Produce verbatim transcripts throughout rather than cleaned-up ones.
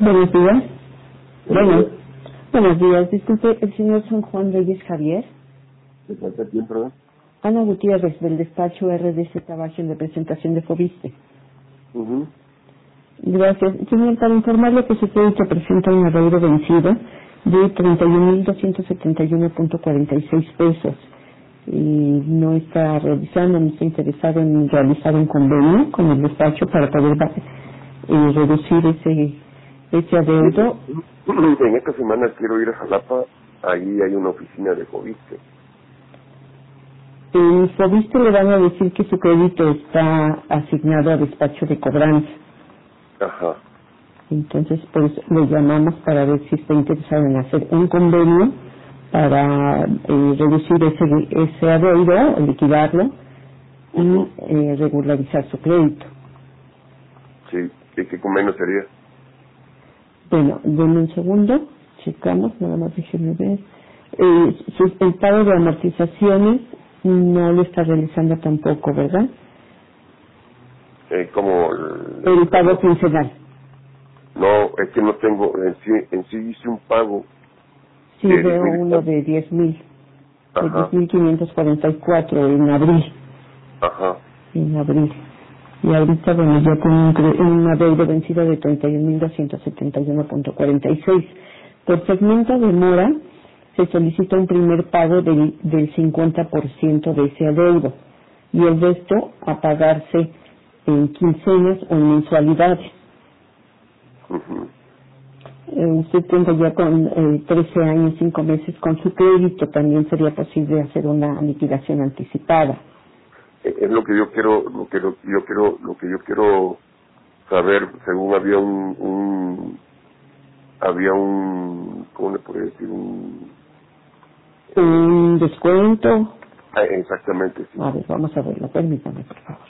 Buenos días. Bueno, Buenos buenos días. Disculpe, el señor San Juan Reyes Javier. ¿De parte quién, perdón? Ana Gutiérrez, del despacho R D C Trabajo en representación de Fobiste. Uh Gracias. Señor, para informarle que su crédito presenta un adeudo vencido de treinta y un mil doscientos setenta y uno punto cuarenta y seis pesos. Y no está realizando, no está interesado en realizar un convenio con el despacho para poder eh, reducir ese, ese adeudo. En esta semana quiero ir a Jalapa, ahí hay una oficina de Fobiste. En Fobiste le van a decir que su crédito está asignado a despacho de cobranza. Ajá. Entonces, pues, le llamamos para ver si está interesado en hacer un convenio para eh, reducir ese, ese adeudo, liquidarlo y Uh eh, regularizar su crédito. Sí, ¿y qué convenio sería? Bueno, denme un segundo, checamos, nada más déjenme ver. Eh, si el pago de amortizaciones no lo está realizando tampoco, ¿verdad? Eh, como... el- El pago quincenal. No, es que no tengo, en sí, en sí hice un pago Sí, de diez veo mil. uno de diez mil, de diez Ajá, mil quinientos cuarenta y cuatro en abril, ajá. en abril. Y ahorita, bueno, ya con un, cre- una deuda vencida de treinta y un mil doscientos setenta y uno punto cuarenta y seis. Por segmento de mora, se solicita un primer pago del, del cincuenta por ciento de ese adeudo y el resto a pagarse en quincenas o en mensualidades. Uh Eh, usted cuenta ya con eh, trece años, cinco meses con su crédito, también sería posible hacer una liquidación anticipada. Es lo que yo quiero, lo que lo- yo quiero, lo que yo quiero saber, según había un, un había un, ¿cómo le podría decir? Un, Un descuento. ah, exactamente, sí. A ver, vamos a verlo, permítame, por favor.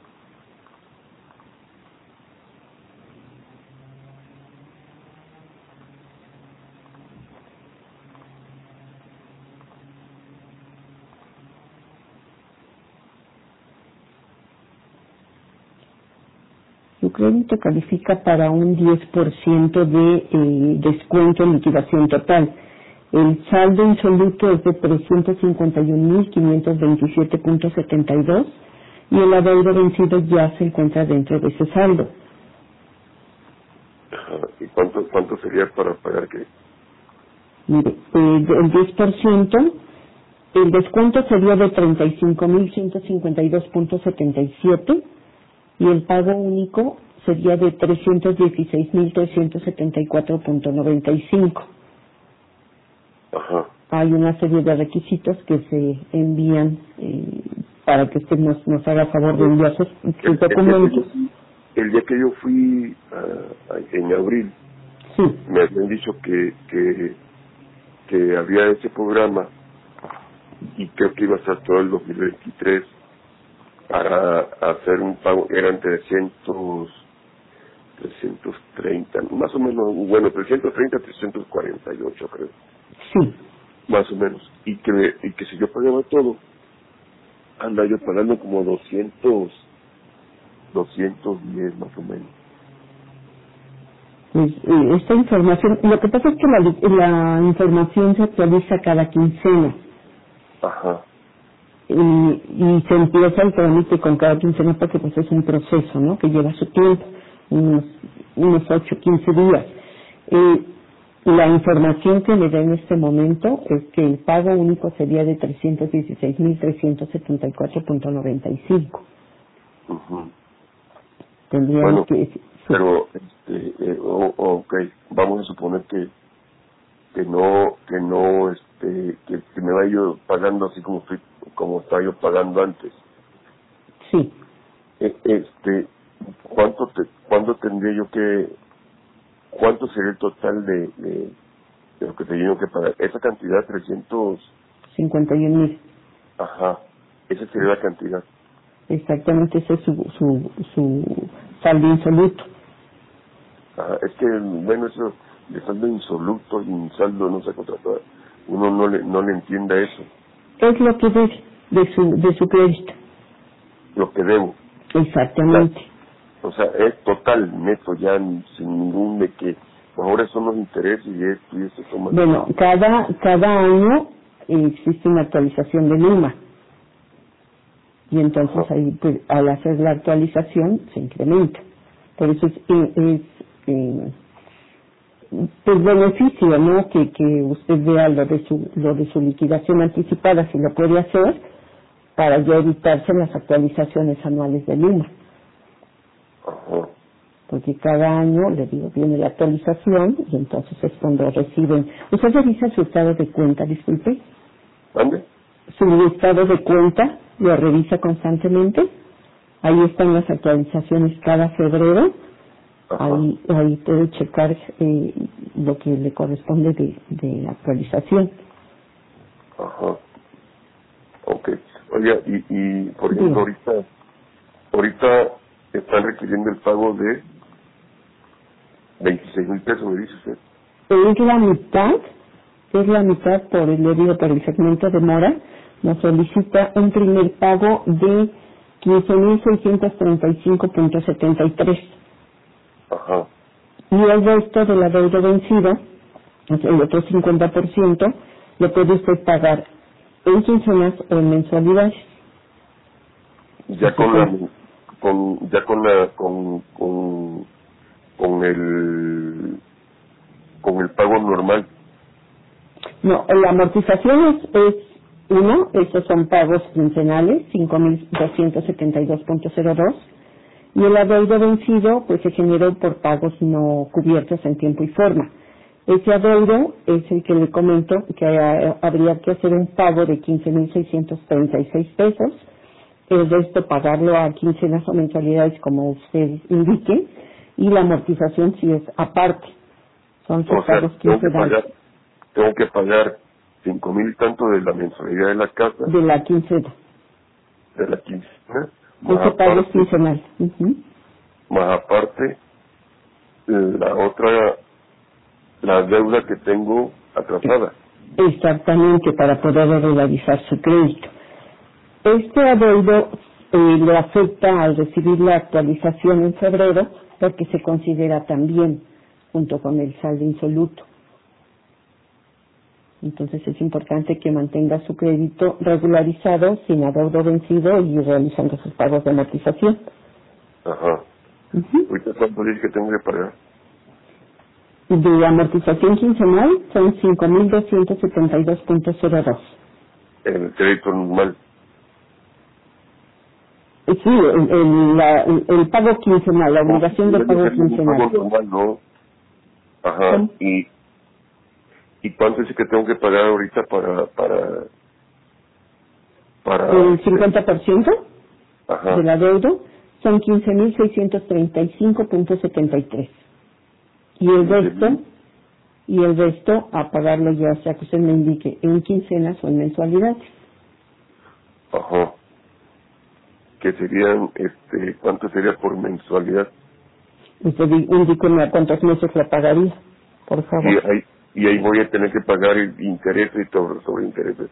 Su crédito califica para un diez por ciento de eh, descuento en liquidación total. El saldo insoluto es de trescientos cincuenta y un mil quinientos veintisiete punto setenta y dos y el adeudo vencido ya se encuentra dentro de ese saldo. Ajá. ¿Y cuánto, cuánto sería para pagar qué? Mire, eh, el diez por ciento, el descuento sería de treinta y cinco mil ciento cincuenta y dos punto setenta y siete y el pago único sería de trescientos dieciséis mil trescientos setenta y cuatro punto noventa y cinco. Ajá. Hay una serie de requisitos que se envían eh, para que usted nos, nos haga favor de enviar sus, sus El, el, día que documentos. yo, el día que yo fui a, a- en abril, Sí, me habían dicho que, que, que había ese programa y creo que iba a estar todo el dos mil veintitrés para hacer un pago, eran trescientos, trescientos treinta, más o menos, bueno, trescientos treinta, trescientos cuarenta y ocho creo, sí. más o menos, y que, y que si yo pagaba todo, anda yo pagando como doscientos, doscientos diez más o menos. Pues, eh, esta información, lo que pasa es que la, li- la información se actualiza cada quincena Ajá, y, y se empieza el trámite con cada quincena porque pues es un proceso, ¿no? Que lleva su tiempo, unos, unos ocho, quince días. Eh, la información que me da en este momento es que el pago único sería de trescientos dieciséis mil trescientos setenta y cuatro punto noventa y cinco. ujú. Tendríamos Bueno, que... sí, pero, este, eh, o- o- ok, vamos a suponer que, que no, que no, este, que, que me vaya yo pagando así como estoy, como estaba yo pagando antes. sí. E- Este, ¿cuánto te, cuánto tendría yo que, cuánto sería el total de, de, de lo que tenía que pagar? Esa cantidad, trescientos, cincuenta y un mil. ajá, esa sería la cantidad. Exactamente, ese es su, su, su saldo insoluto. Ajá, es que, bueno, eso de saldo insoluto y saldo no sé contra todo, uno no le, no le entienda eso, Es lo que debe de su, de su crédito. lo que debo. La, Exactamente. o sea, es total, neto, ya sin ningún de que ahora son los intereses y esto y esto. Toma. Bueno, cada, cada año existe una actualización de Luma. Y entonces Ajá. ahí, pues, al hacer la actualización, se incrementa. Por eso es, es, es pues beneficio, ¿no? Que, que usted vea lo de su, lo de su liquidación anticipada, si lo puede hacer, para ya evitarse las actualizaciones anuales de Luma. Ajá. Porque cada año, le digo, viene la actualización y entonces es cuando reciben. ¿Usted revisa su estado de cuenta, disculpe? ¿Dónde? Su estado de cuenta lo revisa constantemente. Ahí están las actualizaciones cada febrero. Ajá. Ahí, ahí puede checar eh, lo que le corresponde de, de la actualización. Ajá. Ok. Oiga, y, y por ejemplo, ahorita, ahorita están requiriendo el pago de veintiséis mil pesos, me dice usted. Es la mitad, es la mitad por el debido por el segmento de mora. Nos solicita un primer pago de quince mil seiscientos treinta y cinco punto setenta y tres. Ajá. Y el resto del adeudo vencido, el otro cincuenta por ciento, lo puede usted pagar en quincenas o en mensualidades. Ya con la, con, ya con la, con, con, con el, con el pago normal. No, la amortización es, es uno, esos son pagos quincenales, cinco mil doscientos setenta y dos punto cero dos. Y el adeudo vencido, pues se generó por pagos no cubiertos en tiempo y forma. Ese adeudo es el que le comento que ha, habría que hacer un pago de quince mil seiscientos treinta y seis pesos. El resto pagarlo a quincenas o mensualidades como usted indique. Y la amortización sí es aparte. Son sus O sea, pagos tengo que quincenales. pagar, tengo que pagar cinco mil tanto de la mensualidad de la casa, De la quincena. de la quincena, Ese más pago es aparte, quincenal. Uh-huh. más aparte, la otra, la deuda que tengo atrasada. Exactamente, para poder regularizar su crédito. Este adeudo eh, le afecta al recibir la actualización en febrero porque se considera también junto con el saldo insoluto. Entonces es importante que mantenga su crédito regularizado sin adeudo vencido y realizando sus pagos de amortización. Ajá. Uh-huh. ¿Ahorita cuánto dice que tengo que pagar? De amortización quincenal son cinco mil doscientos setenta y dos punto cero dos. En el crédito normal. Sí, el, el, la, el pago quincenal, la obligación de pago El quincenal. pago normal, ¿no? Ajá. ¿Cómo? ¿Y, ¿Y cuánto dice que tengo que pagar ahorita para, para, para... El cincuenta por ciento Ajá. del adeudo son quince mil seiscientos treinta y cinco punto setenta y tres. Y el resto, y el resto a pagarlo ya sea que usted me indique en quincenas o en mensualidades. Ajá. Que serían, este, ¿cuánto sería por mensualidad? Usted di- indíqueme a cuántos meses la pagaría, por Y favor. ahí, y ahí voy a tener que pagar el intereses y todo sobre intereses.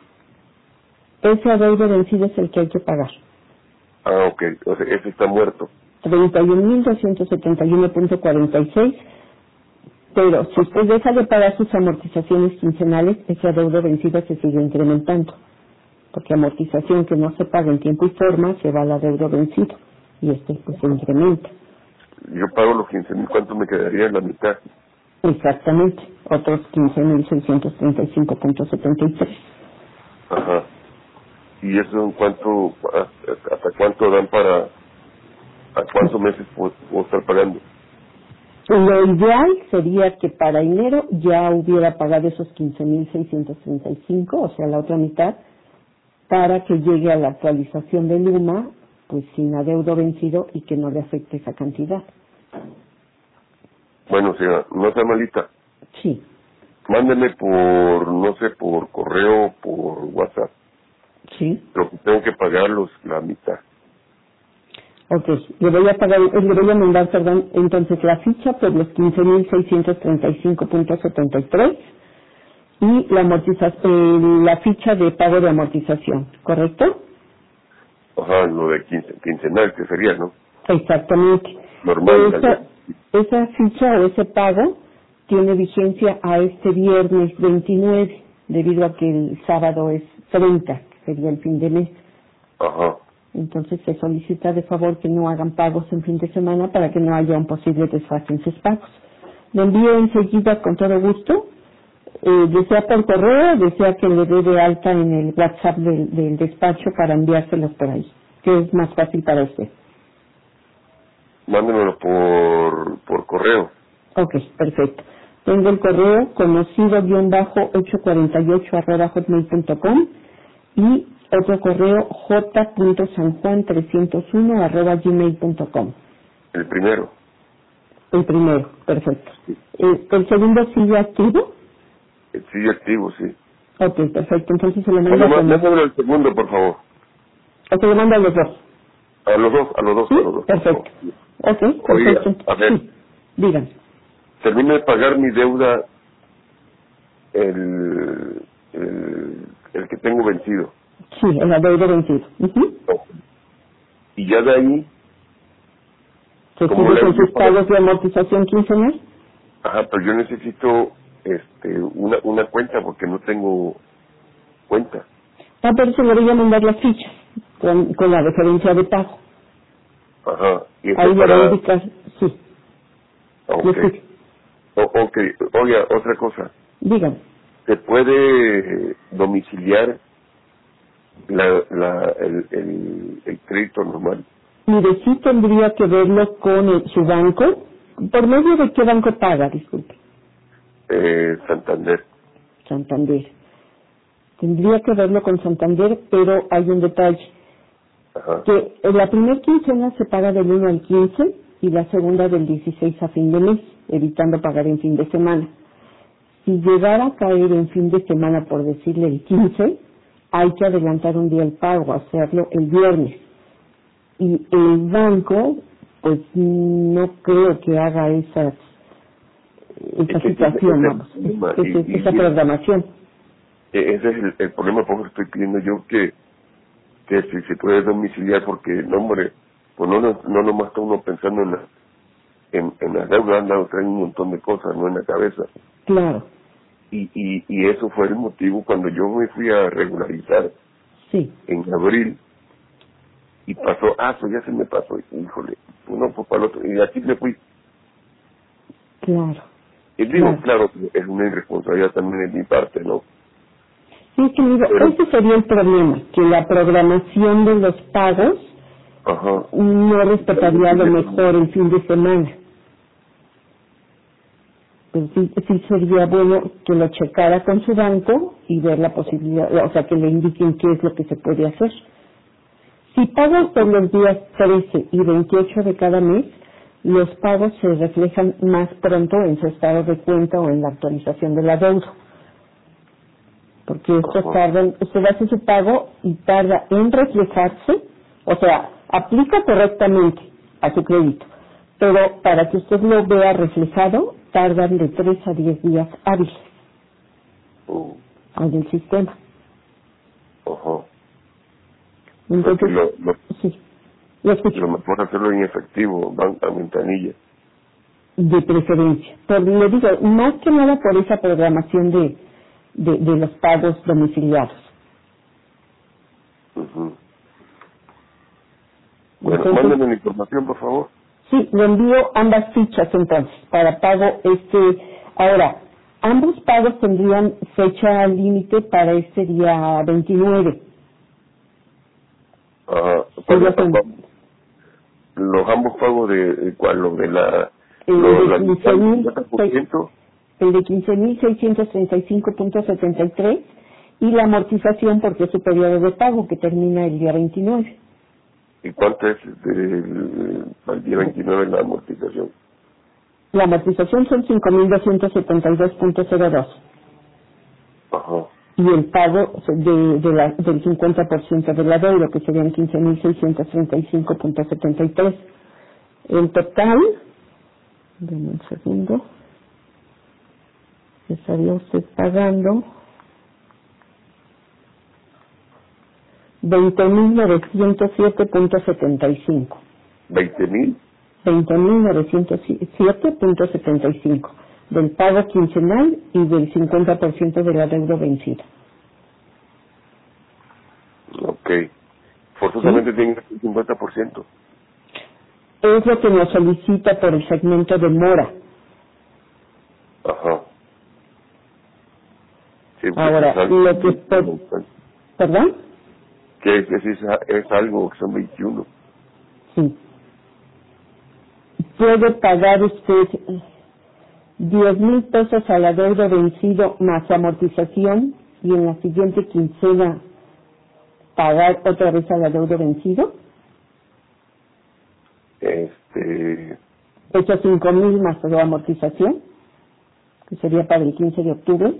Ese adeudo vencido es el que hay que pagar. Ah, ok. O sea, ese está muerto. treinta y un mil doscientos setenta y uno punto cuarenta y seis. Pero si usted deja de pagar sus amortizaciones quincenales, ese adeudo vencido se sigue incrementando. Porque amortización que no se paga en tiempo y forma se va al adeudo vencido. Y este pues se incrementa. Yo pago los quince mil, ¿cuánto me quedaría en la mitad? Exactamente. Otros quince mil seiscientos treinta y cinco punto setenta y tres. Ajá. ¿Y eso en cuánto, hasta, hasta cuánto dan para, a cuántos meses puedo, puedo estar pagando? Lo ideal sería que para enero ya hubiera pagado esos quince mil seiscientos treinta y cinco, o sea, la otra mitad, para que llegue a la actualización de Luma, pues sin adeudo vencido y que no le afecte esa cantidad. Bueno, o sea, no sea malita. Sí, Mándeme por, no sé, por correo, por WhatsApp. sí. Pero que tengo que pagarlos la mitad. Ok, le voy a pagar, eh, le voy a mandar, perdón, entonces la ficha por los quince mil seiscientos treinta y cinco punto setenta y tres y la amortización, la ficha de pago de amortización, ¿correcto? Ajá, lo de quince, quincenal, que sería, ¿no? Exactamente. Normal. Esa, esa ficha o ese pago tiene vigencia a este viernes veintinueve, debido a que el sábado es treinta, que sería el fin de mes. Ajá. Entonces se solicita de favor que no hagan pagos en fin de semana para que no haya un posible desfase en sus pagos. Lo envío enseguida con todo gusto. Eh, desea por correo, desea que le dé de alta en el WhatsApp del, del despacho para enviárselos por ahí, que es más fácil para usted. Mándemelo por, por correo. Ok, perfecto. Tengo el correo conocido-ocho cuarenta y ocho arroba hotmail punto com y otro correo j.sanjuan trescientos uno arroba gmail punto com. El primero. El primero, perfecto. Sí, Eh, ¿El segundo sigue activo? sí activo, sí. Ok, perfecto. Entonces se lo mando Bueno, a mándemelo el segundo, por favor. o se lo mando a los dos. A los dos, a los dos, ¿Sí? a los dos. Perfecto. Ok, Oiga, perfecto. a ver. Sí, digan. Termino de pagar mi deuda, el, el, el que tengo vencido. Sí, el adeudo vencido. Uh-huh. Y ya de ahí, ¿Se como sigue le con sus envío para- pagos de amortización quincenal? ajá, pero yo necesito este una una cuenta porque no tengo cuenta. Ah, por eso le voy a mandar las fichas con, con la referencia de pago. Ajá. Y eso Ahí es le va a para... indicar, sí, Ok. lo escucho. O, ok. Oiga, otra cosa. Dígame. ¿Se puede domiciliar la, la, el, el, el crédito normal? Mire, sí tendría que verlo con el- su banco. ¿Por medio de qué banco paga? Disculpe. Eh, Santander. Santander. Tendría que verlo con Santander, pero hay un detalle. Ajá. Que en la primera quincena se paga del uno al quince y la segunda del dieciséis a fin de mes, evitando pagar en fin de semana. Si llegara a caer en fin de semana, por decirle el quince, hay que adelantar un día el pago, hacerlo el viernes. Y el banco, pues no creo que haga esa, esa Ese- ese- situación, ese- vamos, ese- ese- y- y- esa programación. e- ese es el, el problema, por eso estoy pidiendo yo que, que si se puede domiciliar, porque, no, hombre, pues no, no, no nomás está uno pensando en la, en, en las deudas, anda, traen un montón de cosas, ¿no?, en la cabeza. Claro, Y, y, y eso fue el motivo cuando yo me fui a regularizar sí, en abril, y pasó, ah, pues ya se me pasó, híjole, uno fue para el otro, y así me fui. claro. Y digo, Claro. claro, es una irresponsabilidad también de mi parte, ¿no? Sí, es que mira, Pero, ese sería el problema, que la programación de los pagos ajá, no respetaría a lo mejor el fin de semana. Pero sí, sí sería bueno que lo checara con su banco y ver la posibilidad, o sea, que le indiquen qué es lo que se puede hacer. Si paga usted los días trece y veintiocho de cada mes, los pagos se reflejan más pronto en su estado de cuenta o en la actualización de la deuda. Porque estos ajá. tardan, usted hace su pago y tarda en reflejarse, o sea, aplica correctamente a su crédito, pero para que usted lo vea reflejado, tardan de tres a diez días hábiles Uh, en el sistema. ajá. Entonces, Porque lo, lo, sí, lo escucho, lo mejor es hacerlo en efectivo, banca, ventanilla. de preferencia. Pero le digo, más que nada por esa programación de, de, de los pagos domiciliados. Ujú. Bueno, Entonces, mándenme la información, por favor. sí, le envío ambas fichas entonces, para pago este, ahora, ambos pagos tendrían fecha límite para este día veintinueve. Ajá. Sería ¿Cuál- con, cuál- los ambos pagos de, de cuál, los de la, el los, de la quince mil, cincuenta por ciento, el de quince mil seiscientos treinta y cinco punto setenta y tres y la amortización porque es su periodo de pago que termina el día veintinueve. ¿y cuánto es del, al día veintinueve la amortización? La amortización son cinco mil doscientos setenta y dos punto cero dos Ajá. y el pago de, de la, del cincuenta por ciento de la deuda, que serían quince mil seiscientos treinta y cinco punto setenta y tres. En total, denme un segundo, estaría usted pagando veinte mil novecientos siete punto setenta y cinco. ¿veinte mil? veinte mil novecientos siete punto setenta y cinco. del pago quincenal y del cincuenta por ciento de la deuda vencida. Ok. Forzosamente ¿Sí? tiene el cincuenta por ciento. Es lo que nos solicita por el segmento de mora. Ajá. Sí, pues Ahora, es algo, lo que... Por, ¿Perdón? que es, es, es algo que son veintiuno. Sí. Puede pagar usted diez mil pesos a la deuda vencido más amortización y en la siguiente quincena pagar otra vez a la deuda vencido. Este, Esos cinco mil más la amortización, que sería para el quince de octubre.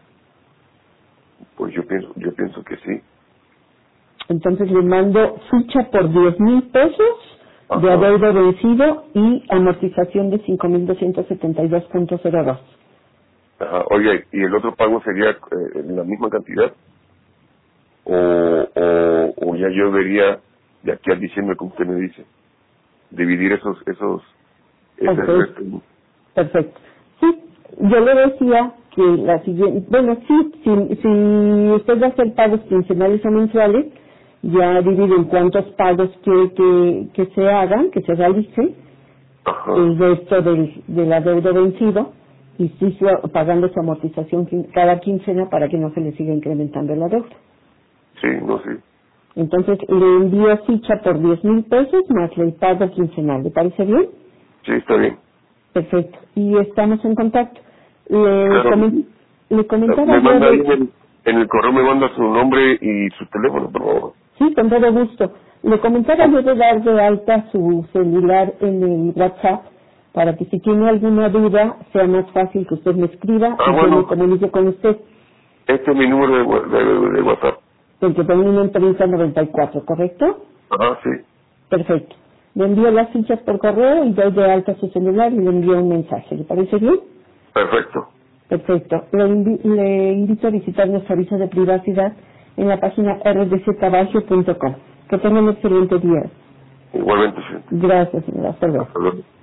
pues yo pienso, yo pienso que sí. Entonces le mando ficha por diez mil pesos de Ajá. adeudo vencido y amortización de cinco mil doscientos setenta y dos punto cero dos. Ajá. Oye, ¿y el otro pago sería eh, en la misma cantidad? O, o, o ya yo vería de aquí al diciembre, como usted me dice, dividir esos, esos, ese Ok, resto. perfecto. Sí, yo le decía que la siguiente, bueno, sí, si, si usted va a hacer pagos quincenales o mensuales, ya dividen cuántos pagos quiere que, que se hagan, que se realicen, Ajá. el resto del, de la deuda vencido, y sí su- pagando su amortización quin- cada quincena para que no se le siga incrementando la deuda. Sí, no sé. Entonces le envío ficha por diez mil pesos más el pago quincenal. ¿Le parece bien? Sí, está bien. Perfecto. Y estamos en contacto. Le, Claro. comen- le comentaba Me yo manda ahí de... en el, en el correo, me manda su nombre y su teléfono, por favor. Sí, con todo gusto. Le comentaba yo de dar de alta su celular en el WhatsApp para que si tiene alguna duda sea más fácil que usted me escriba Ah, y yo me bueno, comunique con usted. este es mi número de, wa- de, de WhatsApp. El que termina en treinta noventa y cuatro, ¿correcto? Ajá, sí. Perfecto. Le envío las fichas por correo y doy de alta su celular y le envío un mensaje. ¿Le parece bien? Perfecto. Perfecto. Le, invi- le invito a visitar nuestro aviso de privacidad en la página r d c tabacio punto com. Que tengan un excelente día. Igualmente, sí. Gracias, señora. Hasta luego. Hasta luego.